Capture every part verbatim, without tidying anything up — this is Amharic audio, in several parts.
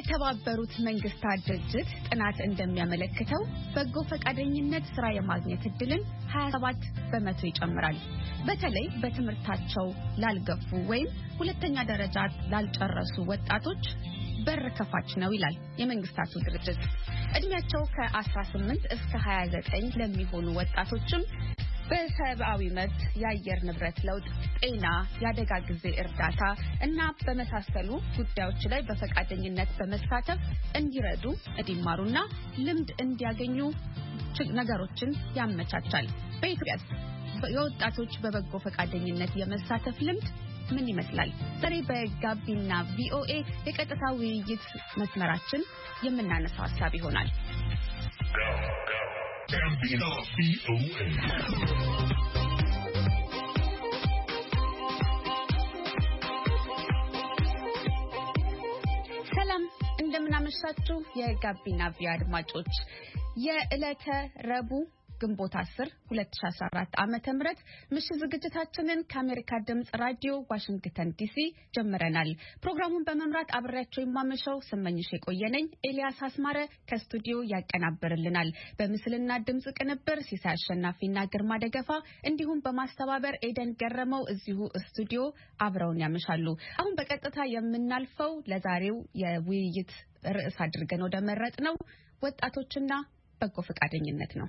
የተባበሩት መንግስታት ድርጅት ጥናት እንደሚያመለክተው በጎ ፈቃደኝነት ስራ የማግኘት እድልን ሃያ ሰባት በመቶ ይጨምራል። በተለይ በትምህርታቸው ላልገፉ ወይም ሁለተኛ ደረጃ ላልጨረሱ ወጣቶች በር ከፋች ነው ይላል የመንግስታቱ ድርጅት። እድሜያቸው ከአስራ ስምንት እስከ ሃያ ዘጠኝ ለሚሆኑ ወጣቶችም በሰብአዊ መብት፣ የአየር ንብረት ለውጥ፣ ጤና፣ የአደጋ ጊዜ እርዳታ እና በመሳሰሉ ጉዳዮች ላይ በፈቃደኝነት በመሳተፍ እንዲረዱ እንዲማሩና ልምድ እንዲያገኙ ነገሮችን ያመቻቻል። በኢትዮጵያ የወጣቶች በበጎ ፈቃደኝነት የመሳተፍ ልምድ ምን ይመስላል? ዛሬ በጋቢና ቪኦኤ የቀጥታ ውይይት መስመራችን የምናነሳው ሀሳብ ይሆናል። ሰላም እንደምናመሻችሁ የጋቢና ቪኦኤ አድማጮች የዕለተ ረቡዕ ግንቦት አስር ሁለት ሺህ አስራ አራት ዓመተ ምህረት ምሽት ዝግጅታችንን ከአሜሪካ ድምጽ ራዲዮ ዋሽንግተን ዲሲ ጀምረናል። ፕሮግራሙን በመምራት አብሬያችሁ የማመሸው ስመኝሽ የቆየነኝ። ኤልያስ አስማረ ከስቱዲዮ ያቀናብርልናል። በምስልና ድምጽ ቅንብር ሲሳይ አሸናፊና ግርማ ደገፋ እንዲሁም በማስተባበር ኤደን ገረመው እዚሁ ስቱዲዮ አብረውን ያመሻሉ። አሁን በቀጥታ የምናልፈው ለዛሬው የውይይት ርዕስ አድርገን ወደ መረጥ ነው ወጣቶችና በጎ ፈቃደኝነት ነው።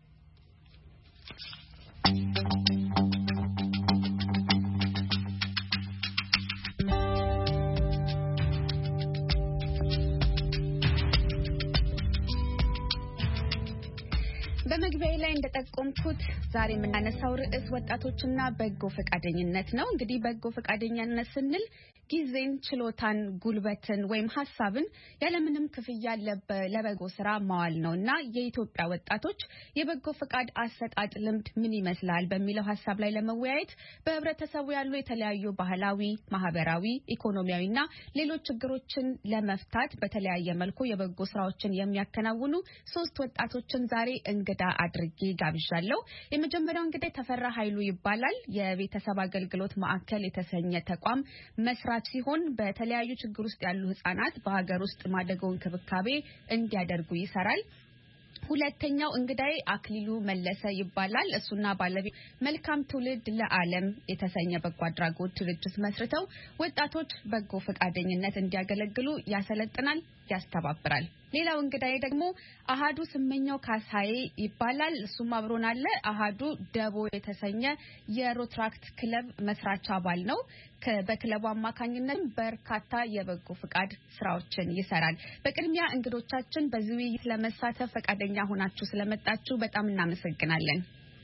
በመግቢያዬ ላይ እንደጠቆምኩት ዛሬ የምናነሳው ርዕስ ወጣቶችና በጎ ፈቃደኝነት ነው። እንግዲህ በጎ ፈቃደኝነት ስንል ጊዜን፣ ችሎታን፣ ጉልበትን ወይም ሀሳብን ያለምንም ክፍያ ለበጎ ስራ ማዋል ነውና የኢትዮጵያ ወጣቶች የበጎ ፈቃድ አሰጣጥ ልምድ ምን ይመስላል በሚለው ሀሳብ ላይ ለመወያየት በህብረተሰቡ ያሉ የተለያዩ ባህላዊ፣ ማህበራዊ፣ ኢኮኖሚያዊና ሌሎች ችግሮችን ለመፍታት በተለያየ መልኩ የበጎ ስራዎችን የሚያከናውኑ ሶስት ወጣቶችን ዛሬ እንግዳ አድርጌ ጋብዣለሁ። የመጀመሪያው እንግዲህ ተፈራ ኃይሉ ይባላል። የቤተሰብ አገልግሎት ማዕከል የተሰኘ ተቋም መስራች ሲሆን በተለያዩ ችግር ውስጥ ያሉ ህጻናት በሀገር ውስጥ ማደጎ እንክብካቤ እንዲያደርጉ ይሰራል። ሁለተኛው እንግዳይ አክሊሉ መለሰ ይባላል። እሱና ባለቤቱ መልካም ትውልድ ለዓለም የተሰኘ በጎ አድራጎት ድርጅት መስርተው ወጣቶች በጎ ፈቃደኝነት እንዲያገለግሉ ያሰለጥናል፣ ያስተባብራል። ሌላው እንግዳይ ደግሞ አሃዱ ስመኛው ካሳዬ ይባላል። እሱም አብሮን አለ። አሃዱ ደቦ የተሰኘ የሮትራክት ክለብ መስራች አባል ነው። በክለቡ አማካኝነት በርካታ የበጎ ፍቃድ ስራዎችን ይሰራል። በቅድሚያ እንግዶቻችን በዚህ ውይይት ለመሳተፍ ፈቃደኛ ሆናችሁ ስለመጣችሁ በጣም እናመሰግናለን።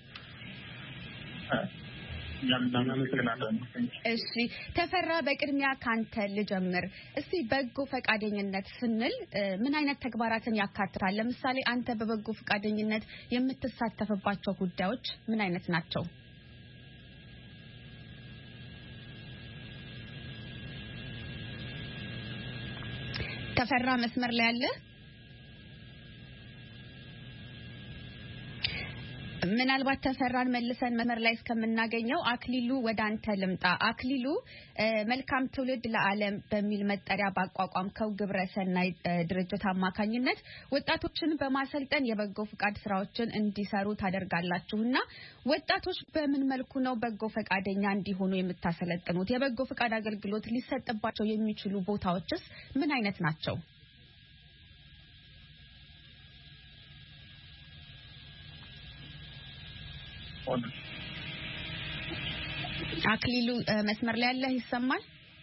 እሺ ተፈራ፣ በቅድሚያ ካንተ ልጀምር። እስቲ በጎ ፈቃደኝነት ስንል ምን አይነት ተግባራትን ያካትታል? ለምሳሌ አንተ በበጎ ፈቃደኝነት የምትሳተፍባቸው ጉዳዮች ምን አይነት ናቸው? ተፈራ መስመር ላይ አለ? ምናልባት ተፈራን መልሰን መስመር ላይ እስከምናገኘው አክሊሉ ወደ አንተ ልምጣ። አክሊሉ መልካም ትውልድ ለዓለም በሚል መጠሪያ ባቋቋምከው ግብረ ሰናይ ድርጅት አማካኝነት ወጣቶችን በማሰልጠን የበጎ ፍቃድ ስራዎችን እንዲሰሩ ታደርጋላችሁና ወጣቶች በምን መልኩ ነው በጎ ፈቃደኛ እንዲሆኑ የምታሰለጥኑት? የበጎ ፍቃድ አገልግሎት ሊሰጥባቸው የሚችሉ ቦታዎችስ ምን አይነት ናቸው? አክሊሉ መስመር ላይ ያለ ይሰማል?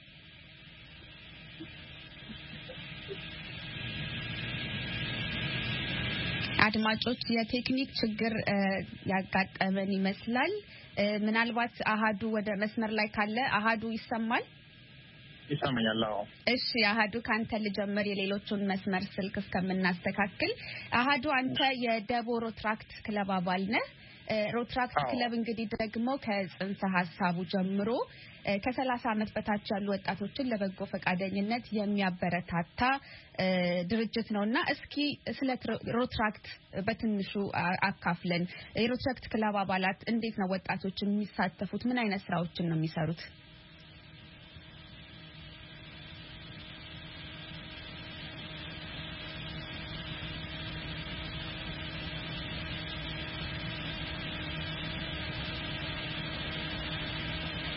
አድማጮች የቴክኒክ ችግር ያጋጠመን ይመስላል። ምናልባት አሃዱ ወደ መስመር ላይ ካለ አሃዱ ይሰማል? ይሰማኛል። እሺ አሃዱ ካንተ ልጀምር የሌሎቹን መስመር ስልክ እስከምናስተካክል። አሃዱ አንተ የደቦ ሮትራክት ክለብ አባል ነህ። ሮትራክት ክለብ እንግዲህ ደግሞ ከጽንሰ ሐሳቡ ጀምሮ ከሰላሳ ዓመት በታች ያሉ ወጣቶችን ለበጎ ፈቃደኝነት የሚያበረታታ ድርጅት ነውና እስኪ ስለ ሮትራክት በትንሹ አካፍለን። የሮትራክት ክለብ አባላት እንዴት ነው ወጣቶች የሚሳተፉት? ምን አይነት ስራዎችን ነው የሚሰሩት?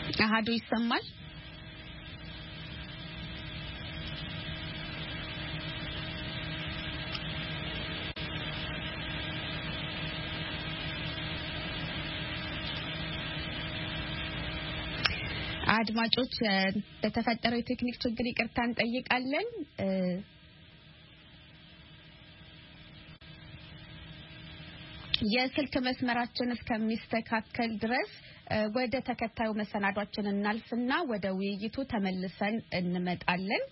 አሃዱ ይሰማል? አድማጮች ለተፈጠረው የቴክኒክ ችግር ይቅርታ እንጠይቃለን። የስልክ መስመራችን እስከሚስተካከል ድረስ ወደ ተከታዩ መሰናዷችን እናልፍና ወደ ውይይቱ ተመልሰን እንመጣለን።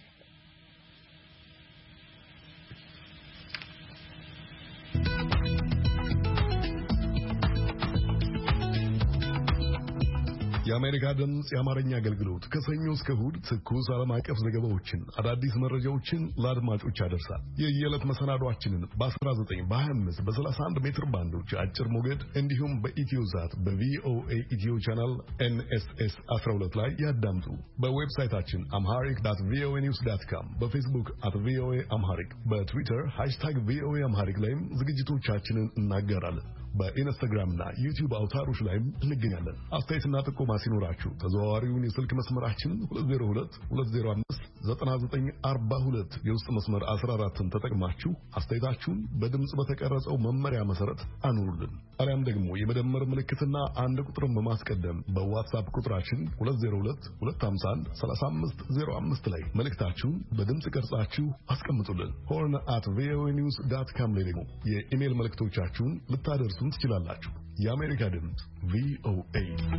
የአሜሪካ ድምጽ የአማርኛ አገልግሎት ከሰኞ እስከ እሁድ ትኩስ ዓለም አቀፍ ዘገባዎችን፣ አዳዲስ መረጃዎችን ለአድማጮች ያደርሳል። የየዕለት መሰናዷችንን በ19 በ25 በ31 ሜትር ባንዶች አጭር ሞገድ እንዲሁም በኢትዮዛት በቪኦኤ ኢትዮ ቻናል ኤንኤስኤስ አስራ ሁለት ላይ ያዳምጡ። በዌብሳይታችን አምሃሪክ ዳት ቪኦኤ ኒውስ ዳት ኮም፣ በፌስቡክ አት ቪኦኤ አምሃሪክ፣ በትዊተር ሃሽታግ ቪኦኤ አምሃሪክ ላይም ዝግጅቶቻችንን እናገራለን። በኢንስታግራምና ዩቲዩብ አውታሮች ላይም እንገኛለን። አስተያየትና ጥቆማ ሲኖራችሁ ተዘዋዋሪውን የስልክ መስመራችን ሁለት ዜሮ ሁለት ሁለት ዜሮ አምስት ዘጠና ዘጠኝ አርባ ሁለት የውስጥ መስመር አስራ አራትን ተጠቅማችሁ አስተያየታችሁን በድምጽ በተቀረጸው መመሪያ መሰረት አኑሩልን። አሊያም ደግሞ የመደመር ምልክትና አንድ ቁጥርን በማስቀደም በዋትስአፕ ቁጥራችን ሁለት ዜሮ ሁለት ሁለት አምሳ አንድ ሰላሳ አምስት ዜሮ አምስት ላይ መልእክታችሁን በድምጽ ቀርጻችሁ አስቀምጡልን። ሆርን አት ቪኦኤ ኒውስ ዳት ኮም ላይ ደግሞ የኢሜል መልእክቶቻችሁን ልታደርሱ ትችላላችሁ። የአሜሪካ ድምጽ ቪኦኤ።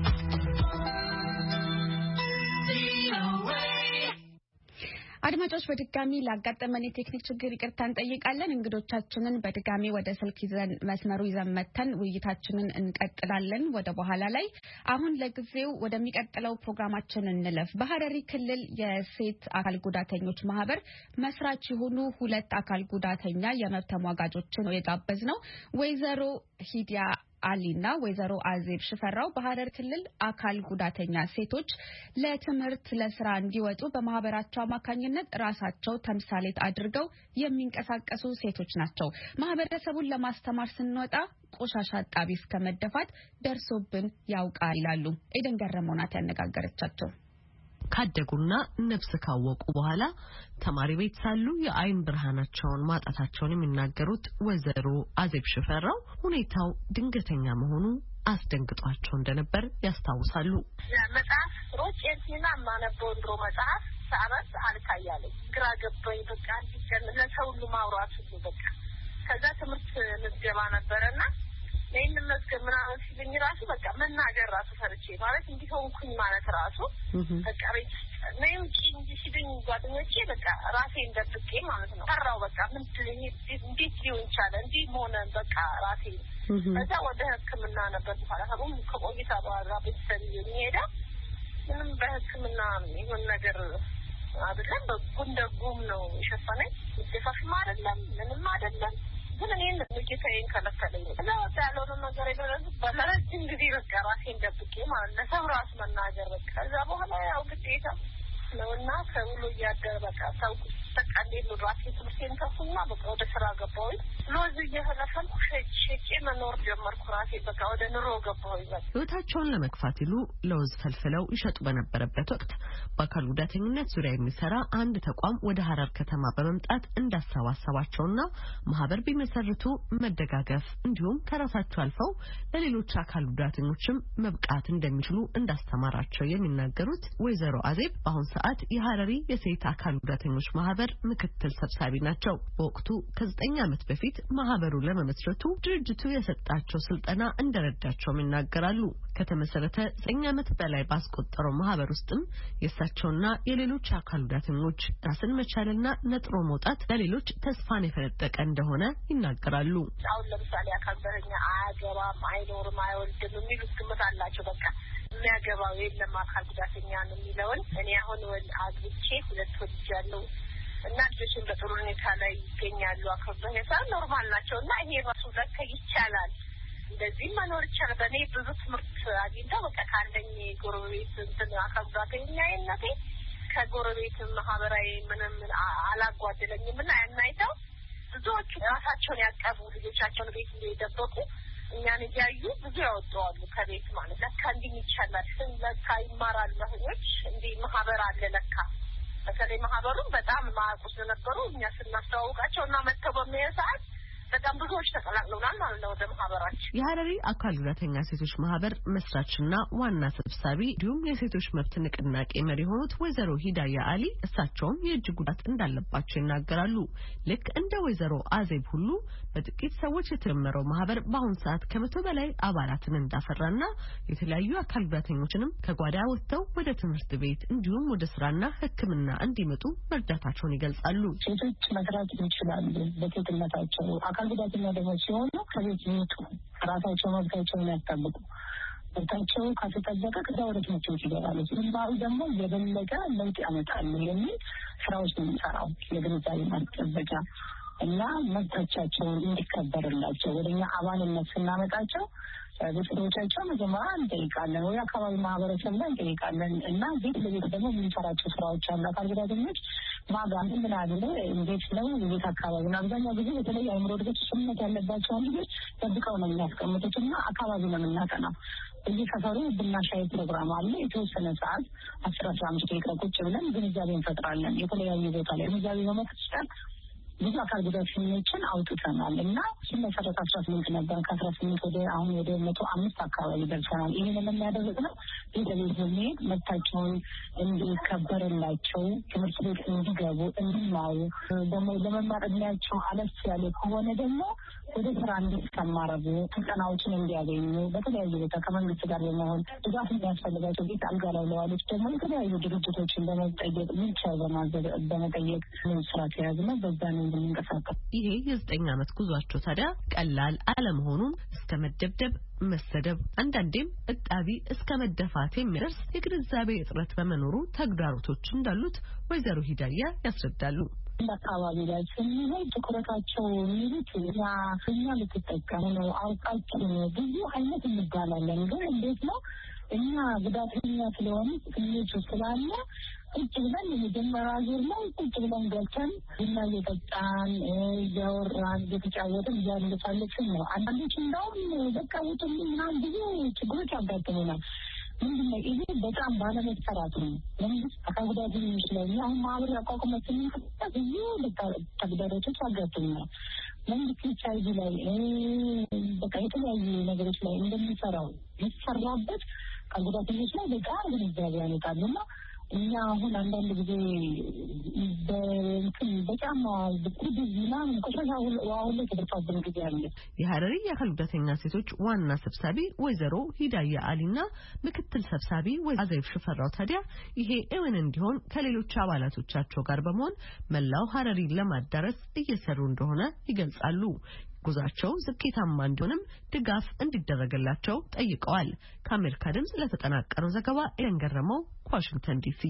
አድማጮች በድጋሚ ላጋጠመን የቴክኒክ ችግር ይቅርታ እንጠይቃለን። እንግዶቻችንን በድጋሚ ወደ ስልክ ይዘን መስመሩ ይዘን መተን ውይይታችንን እንቀጥላለን ወደ በኋላ ላይ። አሁን ለጊዜው ወደሚቀጥለው ፕሮግራማችን እንለፍ። በሐረሪ ክልል የሴት አካል ጉዳተኞች ማህበር መስራች የሆኑ ሁለት አካል ጉዳተኛ የመብት ተሟጋቾችን ነው የጋበዝነው። ወይዘሮ ሂዲያ አሊና ወይዘሮ አዜብ ሽፈራው በሐረር ክልል አካል ጉዳተኛ ሴቶች ለትምህርት ለስራ እንዲወጡ በማህበራቸው አማካኝነት ራሳቸው ተምሳሌት አድርገው የሚንቀሳቀሱ ሴቶች ናቸው። ማህበረሰቡን ለማስተማር ስንወጣ ቆሻሻ ጣቢ እስከመደፋት ደርሶብን ያውቃል ይላሉ። ኤደን ገረመው ናት ያነጋገረቻቸው። ካደጉና ነፍስ ካወቁ በኋላ ተማሪ ቤት ሳሉ የአይን ብርሃናቸውን ማጣታቸውን የሚናገሩት ወይዘሮ አዜብ ሽፈራው ሁኔታው ድንገተኛ መሆኑ አስደንግጧቸው እንደነበር ያስታውሳሉ። መጽሐፍ ሮጬንቲና ማነበው ድሮ መጽሐፍ ሳበት አልታያለኝ ግራ ገባኝ። በቃ እንዲጀን ለሰው ሁሉ ማውራት ሁሉ በቃ ከዛ ትምህርት ምዝገባ ነበርና ለምን መስገብ ምናምን ሲልኝ ራሱ በቃ መናገር ራሱ ፈርቼ ማለት እንዲሆንኩኝ ማለት ራሱ በቃ ቤት ነኝ እንጂ ሲልኝ ጓደኞቼ በቃ ራሴን ደብቄ ማለት ነው ፈራው። በቃ ምን እንዴት ሊሆን ይችላል እንዴ ሆነ በቃ ራሴ ከዛ ወደ ሕክምና ነበር ተፋራሁም ከቆይታ በኋላ ቤተሰብ የሚሄዳ ምንም በሕክምና ይሁን ነገር አይደለም በጉንደጉም ነው የሸፈነኝ። ደፋፍም አይደለም ምንም አይደለም ግን እኔ ለጌታዬን ከለከለኝ። እና ያለው ነገር ይደረስ በለረጅም ጊዜ በቃ ራሴን ደብቄ ማለት ለሰው ራስ መናገር በቃ ከዛ በኋላ ያው ግዴታ ነውና ከውሎ ያደረ በቃ ሰው ተቀንዴ ራሴ ትምህርቴን ከፍና በቃ ወደ ስራ ገባሁኝ። ሎዝ እየተለፈን ሸጬ መኖር ጀመርኩ። ራሴ በቃ ወደ ኑሮ ገባሁኝ። ህይወታቸውን ለመግፋት ይሉ ለውዝ ፈልፍለው ይሸጡ በነበረበት ወቅት በአካል ጉዳተኝነት ዙሪያ የሚሰራ አንድ ተቋም ወደ ሐረር ከተማ በመምጣት እንዳሰባሰባቸውና ማህበር ቢመሰርቱ መደጋገፍ እንዲሁም ከራሳቸው አልፈው ለሌሎች አካል ጉዳተኞችም መብቃት እንደሚችሉ እንዳስተማራቸው የሚናገሩት ወይዘሮ አዜብ በአሁን ሰዓት የሐረሪ የሴት አካል ጉዳተኞች ማህበር ምክትል ሰብሳቢ ናቸው። በወቅቱ ከዘጠኝ ዓመት በፊት ማህበሩ ለመመስረቱ ድርጅቱ የሰጣቸው ስልጠና እንደረዳቸው ይናገራሉ። ከተመሰረተ ዘጠኝ ዓመት በላይ ባስቆጠረው ማህበር ውስጥም የእሳቸውና የሌሎች አካል ጉዳተኞች ራስን መቻልና ነጥሮ መውጣት ለሌሎች ተስፋን የፈነጠቀ እንደሆነ ይናገራሉ። አሁን ለምሳሌ አካል ጉዳተኛ አያገባም፣ አይኖርም፣ አይወልድም የሚሉት ግምት አላቸው። በቃ የሚያገባው የለም አካል ጉዳተኛ ነው የሚለውን እኔ አሁን ወል አግብቼ ሁለት ወልጅ ያለው እና ልጆችን በጥሩ ሁኔታ ላይ ይገኛሉ። አካል ጉዳተኛ ኖርማል ናቸውና ይሄ ራሱ ለካ ይቻላል እንደዚህ መኖር ይቻላል። በእኔ ብዙ ትምህርት አግኝተው በቃ ካለኝ ጎረቤት እንትን አካል ጉዳተኛነቴ ከጎረቤት ማህበራዊ ምንም አላጓደለኝም እና ያናይተው ብዙዎቹ ራሳቸውን ያቀቡ ልጆቻቸውን ቤት እንደደበቁ እኛን እያዩ ብዙ ያወጣዋሉ ከቤት ማለት ለካ እንዲህ ይቻል መስን ለካ ይማራል ለሆች እንዴ ማህበር አለ ለካ በተለይ ማህበሩን በጣም ማቁስ ነበሩ እኛ ስናስተዋውቃቸውና መተው በሚያሳት በጣም ብዙዎች ተቀላቅለውናል ማለት ነው ወደ ማህበራችን። የሐረሪ አካል ጉዳተኛ ሴቶች ማህበር መስራችና ዋና ሰብሳቢ እንዲሁም የሴቶች መብት ንቅናቄ መሪ ሆኑት ወይዘሮ ሂዳያ አሊ እሳቸውም የእጅ ጉዳት እንዳለባቸው ይናገራሉ። ልክ እንደ ወይዘሮ አዜብ ሁሉ በጥቂት ሰዎች የተጀመረው ማህበር በአሁን ሰዓት ከመቶ በላይ አባላትን እንዳፈራና የተለያዩ አካል ጉዳተኞችንም ከጓዳ ወጥተው ወደ ትምህርት ቤት እንዲሁም ወደ ስራና ሕክምና እንዲመጡ መርዳታቸውን ይገልጻሉ። ሴቶች መስራት ይችላሉ በሴትነታቸው አካል ጉዳተኛ ደግሞ ሲሆኑ ከቤት ይወጡ ራሳቸው መብታቸውን ያስጠብቁ መብታቸው ከተጠበቀ ከዛ ወደ ትምህርት ቤት ይገባሉ። ስለዚህ ደግሞ የበለጠ ለውጥ ያመጣሉ የሚል ስራዎች ነው የሚሰራው የግንዛቤ ማስጨበጫ እና መብታቸውን እንዲከበርላቸው ወደኛ አባልነት ስናመጣቸው ቤተሰቦቻቸው መጀመሪያ እንጠይቃለን ወይ አካባቢ ማህበረሰብ ላይ እንጠይቃለን እና ቤት ለቤት ደግሞ የምንሰራቸው ስራዎች አሉ። አካል ጉዳተኞች ማጋን ምን አለ እንዴት ነው ቤት አካባቢ እና አብዛኛው ጊዜ በተለይ አእምሮ እድገት ስምምነት ያለባቸው ልጆች ጠብቀው ነው የሚያስቀምጡት እና አካባቢ ነው የምናጠናው። እዚህ ሰፈሩ ቡና ሻይ ፕሮግራም አለ። የተወሰነ ሰዓት አስራ አስራ አምስት ደቂቃ ቁጭ ብለን ግንዛቤ እንፈጥራለን። የተለያዩ ቦታ ላይ ግንዛቤ በመፍጠር ብዙ አካል ጉዳተኞችን አውጥተናል እና ሲመሰረት አስራ ስምንት ነበር ከአስራ ስምንት ወደ አሁን ወደ መቶ አምስት አካባቢ ደርሰናል። ይህንን የሚያደርግነው ቤተቤት በመሄድ መብታቸውን እንዲከበርላቸው ትምህርት ቤት እንዲገቡ እንዲማሩ ደግሞ ለመማር እድሜያቸው አለፍ ያለ ከሆነ ደግሞ ወደ ስራ እንዲሰማሩ ስልጠናዎችን እንዲያገኙ በተለያዩ ቦታ ከመንግስት ጋር በመሆን ድጋፍ የሚያስፈልጋቸው ቤት አልጋ ላይ ለዋሉት ደግሞ የተለያዩ ድርጅቶችን በመጠየቅ ዊልቸር በመጠየቅ ስራ ተያዝነው በዛ ነው እንድንቀሳቀስ። ይሄ የዘጠኝ ዓመት ጉዟቸው ታዲያ ቀላል አለመሆኑን እስከ መደብደብ መሰደብ አንዳንዴም እጣቢ እስከ መደፋት የሚደርስ የግንዛቤ እጥረት በመኖሩ ተግዳሮቶች እንዳሉት ወይዘሮ ሂዳያ ያስረዳሉ። አካባቢ ላይ ስንሄድ ትኩረታቸው የሚሉት ያ እኛ ልትጠቀሙ ነው አውቃችሁ ብዙ አይነት እንባላለን። ግን እንዴት ነው እኛ ጉዳተኛ ስለሆነ ስሜቱ ስላለ ቁጭ ብለን የመጀመሪያ ዙር ላይ ቁጭ ብለን ገብተን ቡና እየጠጣን እያወራን እየተጫወትን እያለሳለችን ነው። አንዳንዶች እንደውም በቃ ውጡልኝ ምናምን ብዙ ችግሮች ያጋጥሙናል። ምንድነው ይሄ በጣም ባለመሰራት ነው። መንግስት አካል ጉዳተኞች ላይ አሁን ማህበር ያቋቁመትን ብዙ ተግዳሮቶች ያጋጥሙናል። መንግስት ኤች አይ ቪ ላይ በቃ የተለያዩ ነገሮች ላይ እንደሚሰራው ይሰራበት አካል ጉዳተኞች ላይ በጣም ግንዛቤ ያመጣሉና እኛ አሁን አንዳንድ ጊዜ በእንትን በጫማ በኩድዝና እንቆሻሻው ዋው ላይ ተደርፋብን ጊዜ አለ። የሐረሪ የአካል ጉዳተኛ ሴቶች ዋና ሰብሳቢ ወይዘሮ ሂዳያ አሊና ምክትል ሰብሳቢ ወይዘሮ አዜብ ሽፈራው ታዲያ ይሄ እውን እንዲሆን ከሌሎች አባላቶቻቸው ጋር በመሆን መላው ሐረሪን ለማዳረስ እየሰሩ እንደሆነ ይገልጻሉ። ጉዟቸው ስኬታማ እንዲሆንም ድጋፍ እንዲደረግላቸው ጠይቀዋል። ከአሜሪካ ድምጽ ለተጠናቀረው ዘገባ ኤለን ገረመው ከዋሽንግተን ዲሲ።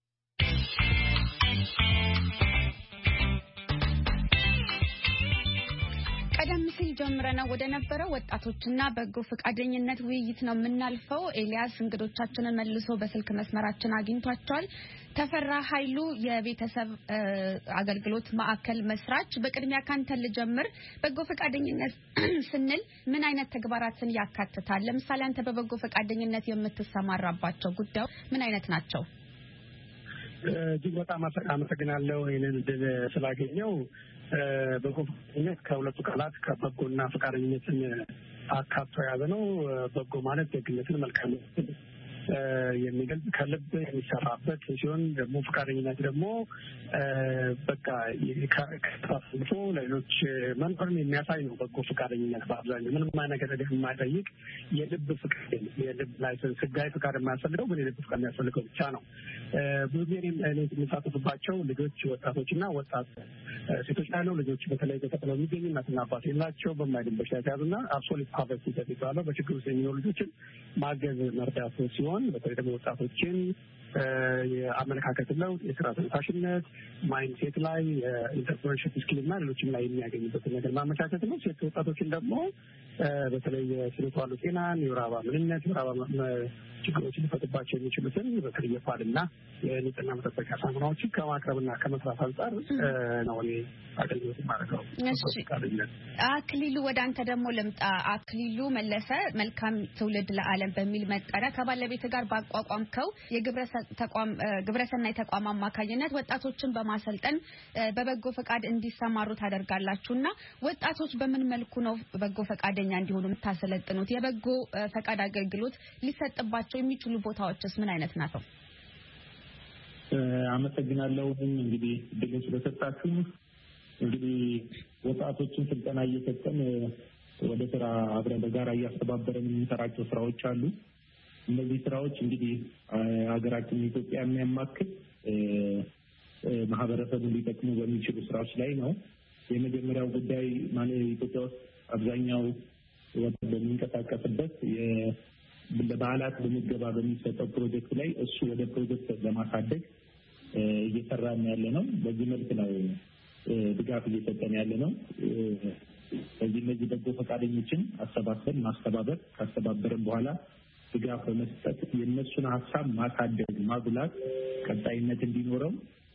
ቀደም ሲል ጀምረናል ወደ ነበረው ወጣቶችና በጎ ፈቃደኝነት ውይይት ነው የምናልፈው። ኤልያስ እንግዶቻችንን መልሶ በስልክ መስመራችን አግኝቷቸዋል። ተፈራ ኃይሉ የቤተሰብ አገልግሎት ማዕከል መስራች፣ በቅድሚያ ካንተ ልጀምር። በጎ ፈቃደኝነት ስንል ምን አይነት ተግባራትን ያካትታል? ለምሳሌ አንተ በበጎ ፈቃደኝነት የምትሰማራባቸው ጉዳዮች ምን አይነት ናቸው? እጅግ በጣም አመሰግናለሁ ይህንን እድል ስላገኘው። በጎ ፈቃደኝነት ከሁለቱ ቃላት ከበጎና ፈቃደኝነትን አካቶ የያዘ ነው። በጎ ማለት ደግነትን፣ መልካምነትን የሚገልጽ ከልብ የሚሰራበት ሲሆን ደግሞ ፈቃደኝነት ደግሞ በቃ ከተሳትፎ ለሌሎች መኖርን የሚያሳይ ነው። በጎ ፈቃደኝነት በአብዛኛው ምንም ነገር የማይጠይቅ የልብ ፍቃድ የልብ ላይሰንስ ህጋዊ ፍቃድ የማያስፈልገው ግን የልብ ፍቃድ የሚያስፈልገው ብቻ ነው። ብዙ ጊዜ የሚሳተፉባቸው ልጆች ወጣቶችና ወጣት ሴቶች ላይ ነው። ልጆች በተለይ በተጠለው የሚገኙ እናትና አባት የላቸው በማይድን በሽታ የተያዙና አብሶሉት ፖቨርቲ ተብሏል በችግር ውስጥ የሚኖሩ ልጆችን ማገዝ መርዳት ሲሆን በተለይ ደግሞ ወጣቶችን የአመለካከት ለውጥ፣ የስራ ተነሳሽነት፣ ማይንድ ሴት ላይ ኢንተርፕረነርሺፕ ስኪል እና ሌሎችም ላይ የሚያገኙበትን ነገር ማመቻቸት ነው። ሴት ወጣቶችን ደግሞ በተለይ የስነ ተዋልዶ ጤናን፣ የወር አበባ ምንነት፣ የወር አበባ ችግሮች ሊፈቱባቸው የሚችሉትን በተለይ የፓድና የንጽህና መጠበቂያ ሳሙናዎችን ከማቅረብና ከመስራት አንጻር ነው እኔ አገልግሎት ማድረገው። አክሊሉ ወደ አንተ ደግሞ ልምጣ። አክሊሉ መለሰ መልካም ትውልድ ለዓለም በሚል መጠሪያ ከባለቤት ጋር ባቋቋምከው የግብረሰናይ ተቋም አማካኝነት ወጣቶችን በማሰልጠን በበጎ ፈቃድ እንዲሰማሩ ታደርጋላችሁና ወጣቶች በምን መልኩ ነው በጎ ፈቃደኛ እንዲሆኑ የምታሰለጥኑት? የበጎ ፈቃድ አገልግሎት ሊሰጥባቸው የሚችሉ ቦታዎችስ ምን አይነት ናቸው? አመሰግናለሁ። እንግዲህ ድል ስለሰጣችሁ እንግዲህ ወጣቶችን ስልጠና እየሰጠን ወደ ስራ አብረን በጋራ እያስተባበረን የምንሰራቸው ስራዎች አሉ። እነዚህ ስራዎች እንግዲህ ሀገራችን ኢትዮጵያ የሚያማክል ማህበረሰቡን ሊጠቅሙ በሚችሉ ስራዎች ላይ ነው። የመጀመሪያው ጉዳይ ማለት ኢትዮጵያ ውስጥ አብዛኛው ወጣት በሚንቀሳቀስበት ለበዓላት በሚገባ በሚሰጠው ፕሮጀክት ላይ እሱ ወደ ፕሮጀክት ለማሳደግ እየሰራን ያለ ነው። በዚህ መልክ ነው ድጋፍ እየሰጠን ያለ ነው። በዚህ እነዚህ በጎ ፈቃደኞችን አሰባሰብ ማስተባበር ካስተባበረን በኋላ ድጋፍ በመስጠት የእነሱን ሀሳብ ማሳደግ ማጉላት ቀጣይነት እንዲኖረው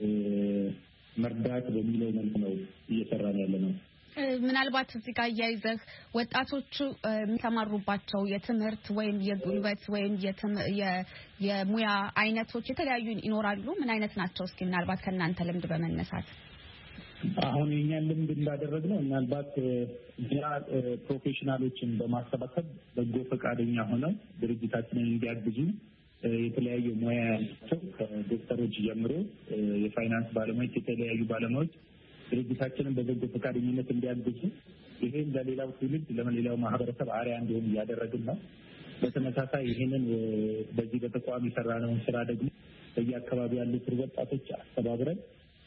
መርዳት በሚለው መልክ ነው እየሰራን ያለ ነው። ምናልባት እዚህ ጋር ያይዘህ ወጣቶቹ የሚተማሩባቸው የትምህርት ወይም የጉልበት ወይም የሙያ አይነቶች የተለያዩ ይኖራሉ። ምን አይነት ናቸው? እስኪ ምናልባት ከእናንተ ልምድ በመነሳት አሁን የኛን ልምድ እንዳደረግነው ምናልባት እኛ ፕሮፌሽናሎችን በማሰባሰብ በጎ ፈቃደኛ ሆነው ድርጅታችንን እንዲያግዙ የተለያዩ ሙያ ያላቸው ከዶክተሮች ጀምሮ የፋይናንስ ባለሙያዎች የተለያዩ ባለሙያዎች ድርጅታችንን በበጎ ፈቃደኝነት እንዲያግዙ ይሄን ለሌላው ትውልድ ለሌላው ማህበረሰብ አርአያ እንዲሆን እያደረግን ነው። በተመሳሳይ ይሄንን በዚህ በተቋም የሰራነውን ስራ ደግሞ በየአካባቢ ያሉት ወጣቶች አስተባብረን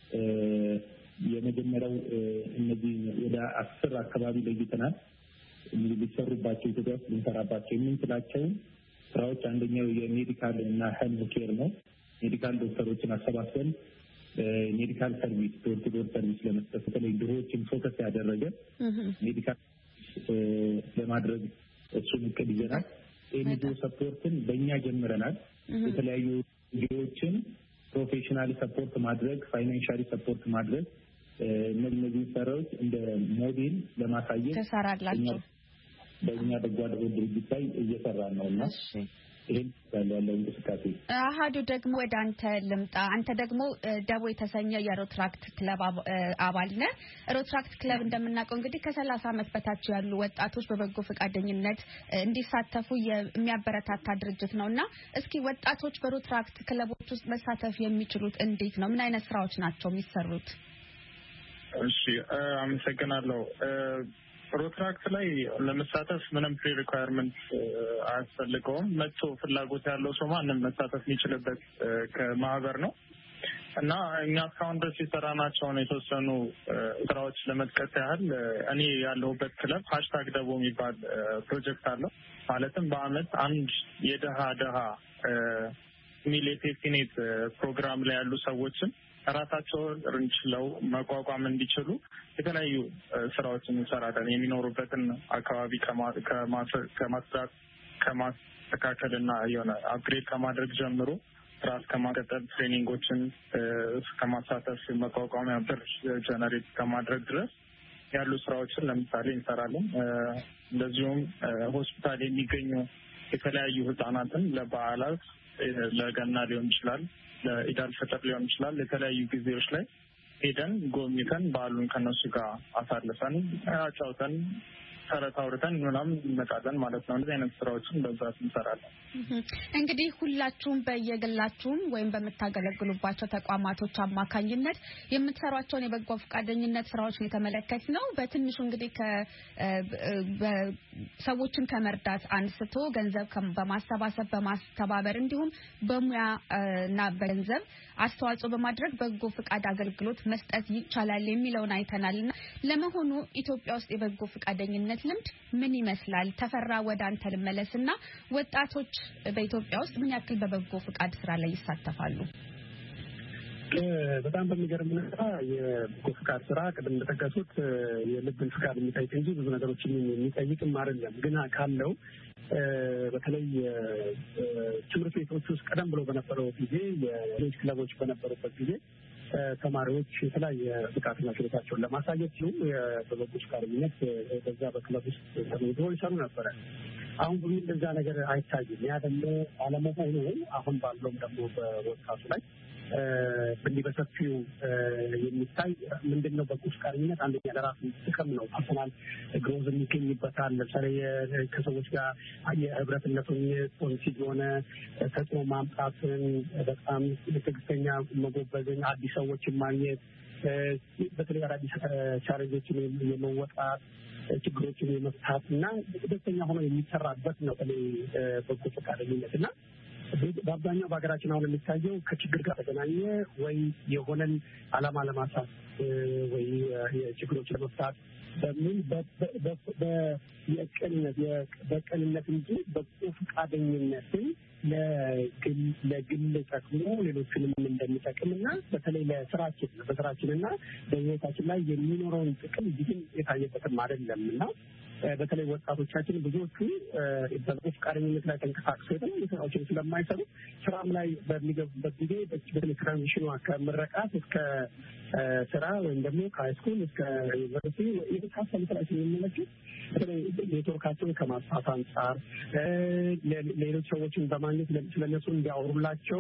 የመጀመሪያው እነዚህ ወደ አስር አካባቢ ለይተናል። እንግዲህ ሊሰሩባቸው ኢትዮጵያ ውስጥ ልንሰራባቸው የምንችላቸው ስራዎች አንደኛው የሜዲካል እና ሄልዝ ኬር ነው። ሜዲካል ዶክተሮችን አሰባስበን ሜዲካል ሰርቪስ ዶር ቱ ዶር ሰርቪስ ለመስጠት በተለይ ድሆችን ፎከስ ያደረገ ሜዲካል ለማድረግ እሱን እቅድ ይዘናል። ኤንጂኦ ሰፖርትን በእኛ ጀምረናል። የተለያዩ ኤንጂኦዎችን ፕሮፌሽናሊ ሰፖርት ማድረግ ፋይናንሻሊ ሰፖርት ማድረግ እነዚህ ስራዎች እንደ ሞዴል ለማሳየት ተሰራላችሁ። በእኛ በጎ አድራጎት ድርጅት ላይ እየሰራን ነውና ይሄን ያለው እንቅስቃሴ አሃዱ ደግሞ ወደ አንተ ልምጣ። አንተ ደግሞ ደቦ የተሰኘ የሮትራክት ክለብ አባል ነህ። ሮትራክት ክለብ እንደምናውቀው እንግዲህ ከሰላሳ ዓመት በታች ያሉ ወጣቶች በበጎ ፈቃደኝነት እንዲሳተፉ የሚያበረታታ ድርጅት ነውና እስኪ ወጣቶች በሮትራክት ክለቦች ውስጥ መሳተፍ የሚችሉት እንዴት ነው? ምን አይነት ስራዎች ናቸው የሚሰሩት? እሺ አመሰግናለሁ። ሮትራክት ላይ ለመሳተፍ ምንም ፕሪ ሪኳየርመንት አያስፈልገውም። መጥቶ ፍላጎት ያለው ሰው ማንም መሳተፍ የሚችልበት ከማህበር ነው እና እኛ እስካሁን ድረስ የሰራናቸውን የተወሰኑ ስራዎች ለመጥቀስ ያህል እኔ ያለሁበት ክለብ ሃሽታግ ደቦ የሚባል ፕሮጀክት አለው። ማለትም በአመት አንድ የደሃ ደሃ ሚል የሴፍቲኔት ፕሮግራም ላይ ያሉ ሰዎችን ራሳቸውን ርንችለው መቋቋም እንዲችሉ የተለያዩ ስራዎችን እንሰራለን። የሚኖሩበትን አካባቢ ከማስራት ከማስተካከልና የሆነ አፕግሬድ ከማድረግ ጀምሮ ራስ ከማቀጠል ትሬኒንጎችን ከማሳተፍ መቋቋሚያ ብር ጀነሬት ከማድረግ ድረስ ያሉ ስራዎችን ለምሳሌ እንሰራለን። እንደዚሁም ሆስፒታል የሚገኙ የተለያዩ ህጻናትን ለበዓላት ለገና ሊሆን ይችላል ለኢዳል ፈጥር ሊሆን ይችላል የተለያዩ ጊዜዎች ላይ ሄደን ጎብኝተን በዓሉን ከነሱ ጋር አሳልፈን አጫውተን ተረት አውርተን ምናምን እንመጣለን ማለት ነው። እንደዚህ አይነት ስራዎችን በዛት እንሰራለን። እንግዲህ ሁላችሁም በየግላችሁም ወይም በመታገለግሉባቸው ተቋማቶች አማካኝነት የምትሰሯቸውን የበጎ ፈቃደኝነት ስራዎችን የተመለከት ነው። በትንሹ እንግዲህ ከሰዎችን ከመርዳት አንስቶ ገንዘብ በማሰባሰብ በማስተባበር እንዲሁም በሙያ እና በገንዘብ አስተዋጽኦ በማድረግ በጎ ፈቃድ አገልግሎት መስጠት ይቻላል የሚለውን አይተናልና ለመሆኑ ኢትዮጵያ ውስጥ የበጎ ፈቃደኝነት ልምድ ምን ይመስላል? ተፈራ ወደ አንተ ልመለስና ወጣቶች በኢትዮጵያ ውስጥ ምን ያክል በበጎ ፈቃድ ስራ ላይ ይሳተፋሉ? በጣም በሚገርም ሁኔታ የበጎ ፈቃድ ስራ ቅድም እንደጠቀሱት የልብን ፈቃድ የሚጠይቅ እንጂ ብዙ ነገሮችን የሚጠይቅም አይደለም። ግን ካለው በተለይ ችሎ ቤቶች ውስጥ ቀደም ብሎ በነበረው ጊዜ የሌሎች ክለቦች በነበሩበት ጊዜ ተማሪዎች የተለያየ ብቃትና ችሎታቸውን ለማሳየት ሲሉ በበጎ ፈቃደኝነት በዛ በክለብ ውስጥ ተመዝግበው ይሰሩ ነበረ። አሁን ብዙ እንደዛ ነገር አይታይም። ያ ደግሞ አለመሆኑ አሁን ባለውም ደግሞ በወጣቱ ላይ እንዲህ በሰፊው የሚታይ ምንድን ነው? በጎ ፈቃደኝነት አንደኛ ለራሱ ጥቅም ነው። ፐርሰናል ግሮዝ የሚገኝበታል። ለምሳሌ ከሰዎች ጋር የህብረትነቱን ፖዚቲቭ የሆነ ተጽዕኖ ማምጣትን፣ በጣም ትዕግስተኛ መጎበዝን፣ አዲስ ሰዎችን ማግኘት፣ በተለይ አዳዲስ ቻሌንጆችን የመወጣት ችግሮችን የመፍታት እና ደስተኛ ሆኖ የሚሰራበት ነው በጎ ፈቃደኝነት እና በአብዛኛው በሀገራችን አሁን የሚታየው ከችግር ጋር ተገናኘ ወይ የሆነን ዓላማ ለማሳት ወይ የችግሮችን ለመፍታት በምን በቅንነት በቅንነት እንጂ በጎ ፈቃደኝነትን ለግል ለግል ጠቅሞ ሌሎችንም እንደሚጠቅምና በተለይ ለስራችን በስራችንና በህይወታችን ላይ የሚኖረውን ጥቅም ብዙም የታየበትም አይደለም እና በተለይ ወጣቶቻችን ብዙዎቹ በበጎ ፈቃደኝነት ላይ ተንቀሳቅሰው የተለያዩ ስራዎችን ስለማይሰሩ ስራም ላይ በሚገቡበት ጊዜ በተለይ ትራንዚሽኑ ከምረቃት እስከ ስራ ወይም ደግሞ ከሃይስኩል እስከ ዩኒቨርሲቲ የመሳሰሉት ላይ የሚመለከት በተለይ ኔትወርካቸውን ከማስፋት አንጻር ሌሎች ሰዎችን በማግኘት ስለነሱ እንዲያወሩላቸው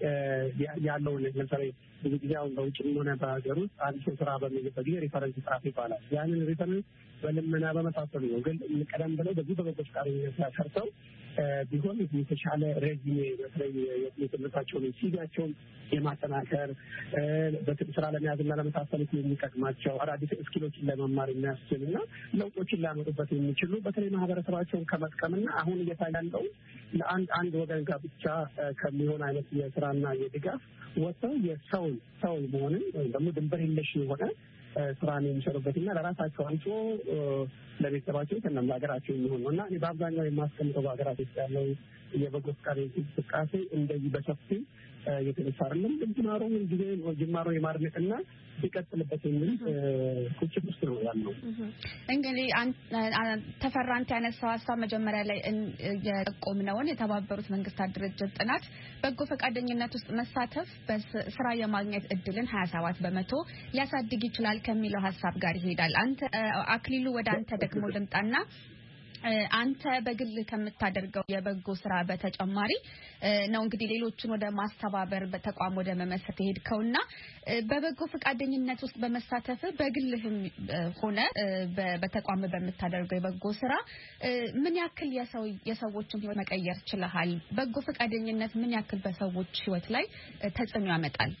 ያለውን ለምሳሌ ብዙ ጊዜ አሁን በውጭም ሆነ በሀገር ውስጥ አንድ ሰው ስራ በሚልበት ጊዜ ሪፈረንስ ጻፍ ይባላል። ያንን ሪፈረንስ በልመና በመሳሰሉ ነው። ግን ቀደም ብለው በዚህ በበጎ ፈቃደኝነት ሰርተው ቢሆን የተሻለ ሬዚሜ በተለይ የትምህርታቸውን ሲቪያቸውን የማጠናከር በስራ ለመያዝና ለመሳሰሉት የሚጠቅማቸው አዳዲስ ስኪሎችን ለመማር የሚያስችልና ለውጦችን ሊያመጡበት የሚችሉ በተለይ ማህበረሰባቸውን ከመጥቀምና አሁን እየታየ ያለው ለአንድ አንድ ወገን ጋር ብቻ ከሚሆን አይነት የስራና የድጋፍ ወጥተው የሰው ሰው መሆንን ወይም ደግሞ ድንበር የለሽ የሆነ ስራን የሚሰሩበትና ለራሳቸው አንጾ ለቤተሰባቸው ከነም ሀገራቸው የሚሆን ነውና እኔ በአብዛኛው የማስቀምጠው በሀገራችን ውስጥ ያለው የበጎ ፈቃደኝነት እንቅስቃሴ እንደዚህ በሰፊ የተነሳርንም ጅማሮ ምን ጊዜ ጅማሮ የማድነቅና ቢቀጥልበት የሚል ቁጭት ውስጥ ነው ያለው። እንግዲህ ተፈራ አንተ ያነሳው ሀሳብ መጀመሪያ ላይ የጠቆምነውን የተባበሩት መንግስታት ድርጅት ጥናት በጎ ፈቃደኝነት ውስጥ መሳተፍ በስራ የማግኘት እድልን ሀያ ሰባት በመቶ ሊያሳድግ ይችላል ከሚለው ሀሳብ ጋር ይሄዳል። አንተ አክሊሉ ወደ አንተ ደግሞ ልምጣና አንተ በግል ከምታደርገው የበጎ ስራ በተጨማሪ ነው እንግዲህ ሌሎችን ወደ ማስተባበር በተቋም ወደ መመስረት ሄድከውና በበጎ ፈቃደኝነት ውስጥ በመሳተፍ በግልህም ሆነ በተቋም በመታደርገው የበጎ ስራ ምን ያክል የሰው የሰዎችን ህይወት መቀየር ይችላል? በጎ ፈቃደኝነት ምን ያክል በሰዎች ህይወት ላይ ተጽዕኖ ያመጣል?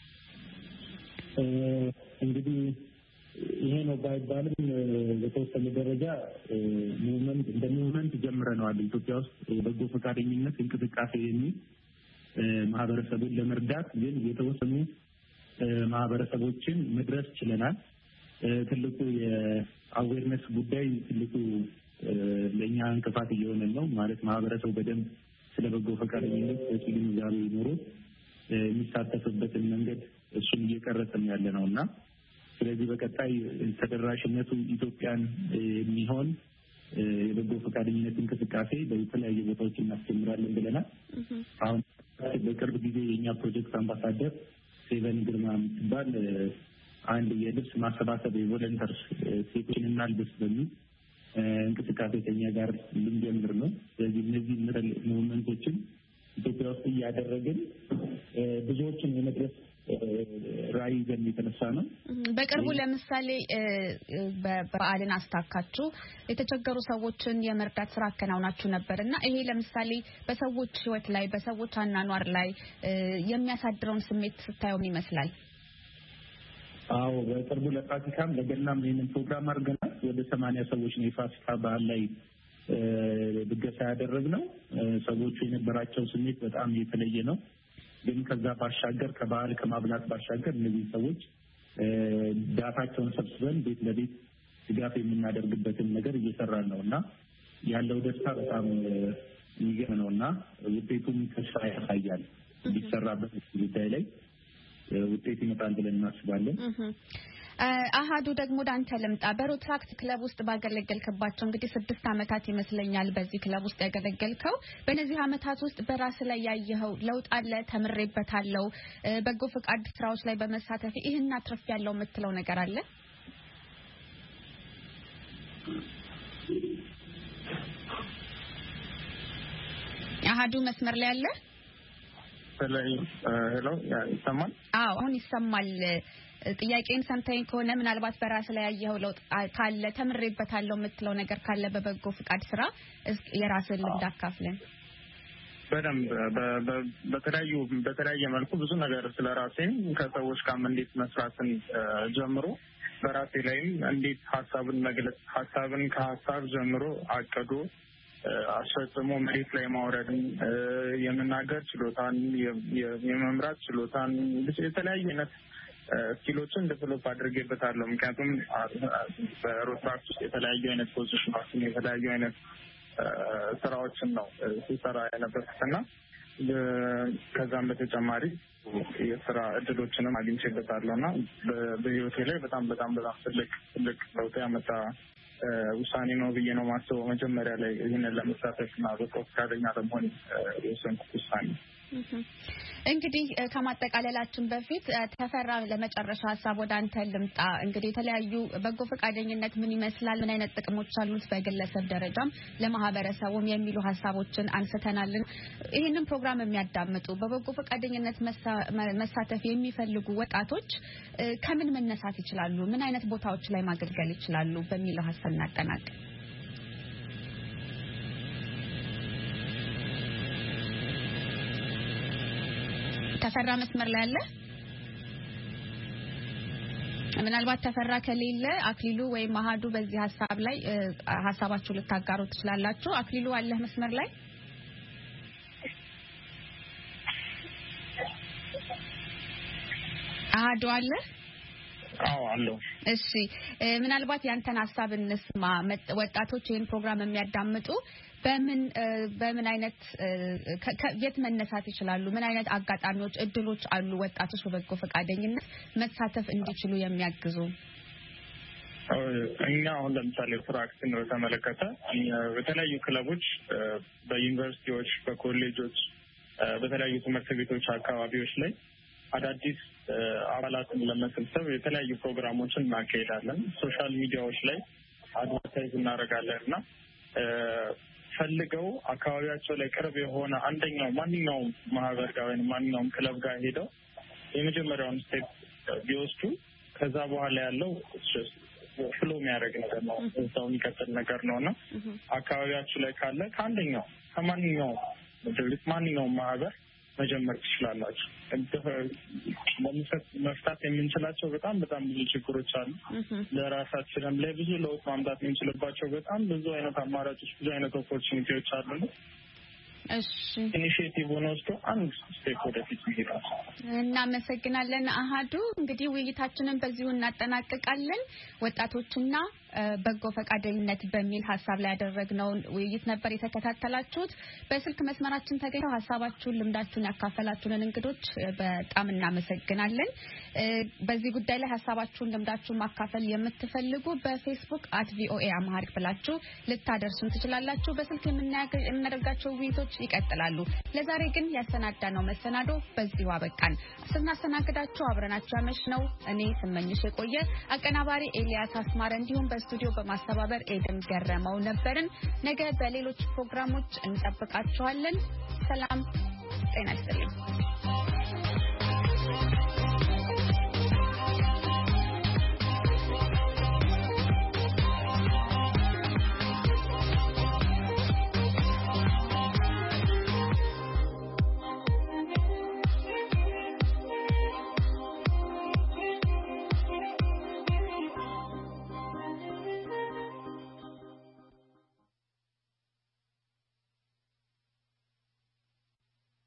እንግዲህ ይሄ ነው ባይባልም በተወሰነ ደረጃ ሙቭመንት እንደ ሙቭመንት ጀምረናል። ኢትዮጵያ ውስጥ በጎ ፈቃደኝነት እንቅስቃሴ የሚል ማህበረሰቡን ለመርዳት ግን የተወሰኑ ማህበረሰቦችን መድረስ ችለናል። ትልቁ የአዌርነስ ጉዳይ ትልቁ ለኛ እንቅፋት እየሆነ ነው ማለት ማህበረሰቡ በደንብ ስለ በጎ ፈቃደኝነት ግንዛቤ ኖሮ የሚሳተፍበትን መንገድ እሱን እየቀረጽን ያለ ነውና ስለዚህ በቀጣይ ተደራሽነቱ ኢትዮጵያን የሚሆን የበጎ ፈቃደኝነት እንቅስቃሴ በተለያዩ ቦታዎች እናስተምራለን ብለናል። አሁን በቅርብ ጊዜ የኛ ፕሮጀክት አምባሳደር ሴቨን ግርማ የምትባል አንድ የልብስ ማሰባሰብ የቮለንተርስ ሴቶችን እናልብስ በሚል እንቅስቃሴ ከኛ ጋር ልንጀምር ነው። ስለዚህ እነዚህ ሙቭመንቶችን ኢትዮጵያ ውስጥ እያደረግን ብዙዎችን የመድረስ ራዕይ ይዘን የተነሳ ነው። በቅርቡ ለምሳሌ በበዓልን አስታካችሁ የተቸገሩ ሰዎችን የመርዳት ስራ አከናውናችሁ ነበርና ይሄ ለምሳሌ በሰዎች ህይወት ላይ በሰዎች አኗኗር ላይ የሚያሳድረውን ስሜት ስታየው ምን ይመስላል? አዎ በቅርቡ ለፋሲካም ለገናም ይሄንን ፕሮግራም አድርገናል። ወደ ሰማንያ ሰዎች ነው የፋሲካ በዓል ላይ ድገሳ ያደረግነው። ሰዎቹ የነበራቸው ስሜት በጣም የተለየ ነው። ግን ከዛ ባሻገር ከበዓል ከማብላት ባሻገር እነዚህ ሰዎች ዳታቸውን ሰብስበን ቤት ለቤት ድጋፍ የምናደርግበትን ነገር እየሰራን ነውና ያለው ደስታ በጣም የሚገርም ነውና ውጤቱም ተስፋ ያሳያል። ቢሰራበት ጉዳይ ላይ ውጤት ይመጣል ብለን እናስባለን። አሃዱ ደግሞ ዳንተ ለምጣ በሮትራክት ክለብ ውስጥ ባገለገልክባቸው እንግዲህ ስድስት አመታት ይመስለኛል በዚህ ክለብ ውስጥ ያገለገልከው በእነዚህ አመታት ውስጥ በራስ ላይ ያየኸው ለውጥ አለ ተምሬበታለሁ በጎ ፈቃድ ስራዎች ላይ በመሳተፍ ይሄን አትርፍ ያለው የምትለው ነገር አለ አሃዱ መስመር ላይ አለ ሄሎ ይሰማል አዎ አሁን ይሰማል ጥያቄን ሰምተኝ ከሆነ ምናልባት በራስ ላይ ያየኸው ለውጥ ካለ ተምሬበታለሁ የምትለው ነገር ካለ በበጎ ፍቃድ ስራ የራስን ልምድ አካፍለን በደንብ በተለያዩ በተለያየ መልኩ ብዙ ነገር ስለራሴ ከሰዎች ጋር እንዴት መስራትን ጀምሮ በራሴ ላይም እንዴት ሐሳብን መግለጽ ሐሳብን ከሐሳብ ጀምሮ አቀዶ አስፈጽሞ መሬት ላይ ማውረድን የመናገር ችሎታን የመምራት ችሎታን የተለያየ አይነት ስኪሎችን ዴቨሎፕ አድርጌበታለሁ ምክንያቱም በሮትራክት ውስጥ የተለያዩ አይነት ፖዚሽኖችን የተለያዩ አይነት ስራዎችን ነው ሲሰራ የነበርኩትና ከዛም በተጨማሪ የስራ እድሎችንም አግኝቼበታለሁና በህይወቴ ላይ በጣም በጣም በጣም ትልቅ ትልቅ ለውጥ ያመጣ ውሳኔ ነው ብዬ ነው ማስበው መጀመሪያ ላይ ይህንን ለመሳተፍና በጎ ፈቃደኛ ለመሆን የወሰንኩት ውሳኔ እንግዲህ ከማጠቃለላችን በፊት ተፈራ ለመጨረሻ ሀሳብ ወደ አንተ ልምጣ እንግዲህ የተለያዩ በጎ ፈቃደኝነት ምን ይመስላል ምን አይነት ጥቅሞች አሉት በግለሰብ ደረጃም ለማህበረሰቡም የሚሉ ሀሳቦችን አንስተናልን ይሄንን ፕሮግራም የሚያዳምጡ በበጎ ፈቃደኝነት መሳተፍ የሚፈልጉ ወጣቶች ከምን መነሳት ይችላሉ ምን አይነት ቦታዎች ላይ ማገልገል ይችላሉ በሚለው ሀሳብ እናጠናቅ ተፈራ መስመር ላይ አለ ምናልባት ተፈራ ከሌለ አክሊሉ ወይ ማሃዱ በዚህ ሐሳብ ላይ ሐሳባችሁ ልታጋሩ ትችላላችሁ አክሊሉ አለ መስመር ላይ አሃዱ አለ አዎ አለው እሺ ምናልባት ያንተን ሐሳብ እንስማ ወጣቶች ይሄን ፕሮግራም የሚያዳምጡ በምን በምን አይነት የት መነሳት ይችላሉ ምን አይነት አጋጣሚዎች እድሎች አሉ ወጣቶች በበጎ ፈቃደኝነት መሳተፍ እንዲችሉ የሚያግዙ እኛ አሁን ለምሳሌ ፕራክቲስን በተመለከተ በተለያዩ ክለቦች በዩኒቨርሲቲዎች በኮሌጆች በተለያዩ ትምህርት ቤቶች አካባቢዎች ላይ አዳዲስ አባላትን ለመሰብሰብ የተለያዩ ፕሮግራሞችን እናካሄዳለን ሶሻል ሚዲያዎች ላይ አድቨርታይዝ እናደርጋለንና ፈልገው አካባቢያቸው ላይ ቅርብ የሆነ አንደኛው ማንኛውም ማህበር ጋር ወይም ማንኛውም ክለብ ጋር ሄደው የመጀመሪያውን ስቴፕ ቢወስዱ ከዛ በኋላ ያለው ፍሎ የሚያደርግ ነገር ነው እዛው የሚቀጥል ነገር ነውና አካባቢያቸው ላይ ካለ ከአንደኛው ከማንኛውም ድርጅት ማንኛውም ማህበር መጀመር ትችላላችሁ መፍታት የምንችላቸው በጣም በጣም ብዙ ችግሮች አሉ ለራሳችንም ላይ ብዙ ለውጥ ማምጣት የምንችልባቸው በጣም ብዙ አይነት አማራጮች ብዙ አይነት ኦፖርቹኒቲዎች አሉ እሺ ኢኒሺዬቲቭ ወስዶ አንድ ስቴፕ ወደፊት ይሄዳል እናመሰግናለን አሃዱ እንግዲህ ውይይታችንን በዚሁ እናጠናቅቃለን ወጣቶችና በጎ ፈቃደኝነት በሚል ሐሳብ ላይ ያደረግነው ውይይት ነበር የተከታተላችሁት በስልክ መስመራችን ተገኝተው ሐሳባችሁን ልምዳችሁን ያካፈላችሁን እንግዶች በጣም እናመሰግናለን በዚህ ጉዳይ ላይ ሐሳባችሁን ልምዳችሁን ማካፈል የምትፈልጉ በፌስቡክ አት ቪኦኤ አማርክ ብላችሁ ልታደርሱን ትችላላችሁ በስልክ የምናደርጋቸው ውይይቶች ይቀጥላሉ ለዛሬ ግን ያሰናዳነው መሰናዶ በዚሁ አበቃን ስናስተናግዳችሁ አብረናችሁ ያመሽነው እኔ ስመኝሽ የቆየ አቀናባሪ ኤልያስ አስማረ እንዲሁም በስቱዲዮ በማስተባበር ኤደን ገረመው ነበርን ነገ በሌሎች ፕሮግራሞች እንጠብቃችኋለን ሰላም ጤና ይስጥልኝ